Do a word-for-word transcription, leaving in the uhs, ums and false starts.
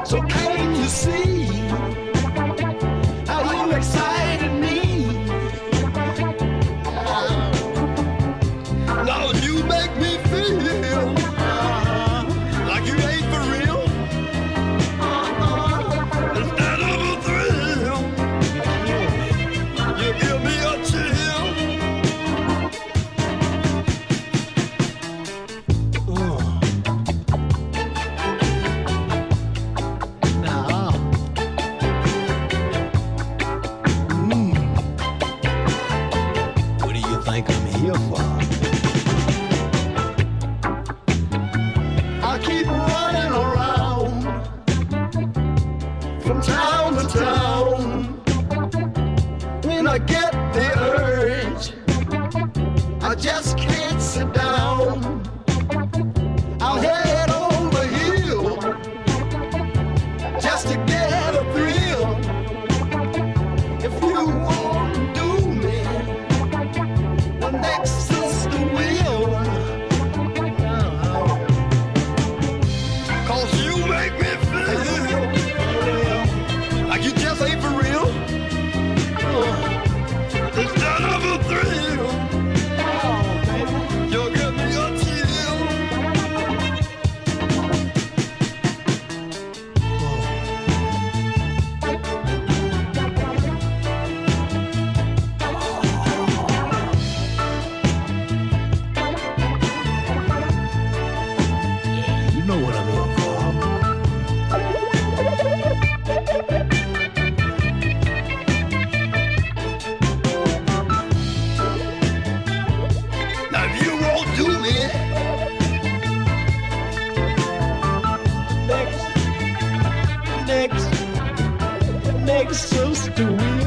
So can't you see how you excited me? Now you make me feel like you ain't for real. Instead of a thrill, you give me a chill. Think I'm here for? I keep running around from town to town. When I get the urge, I just can't sit down. I'll head over hill just to get a thrill. If you won't do me, next sister will. Cause you make me feel like you just ain't for real. Instead of a thrill, you'll give me a chill. You know what I'm here for. Now if you won't do me, next, next, next sister will.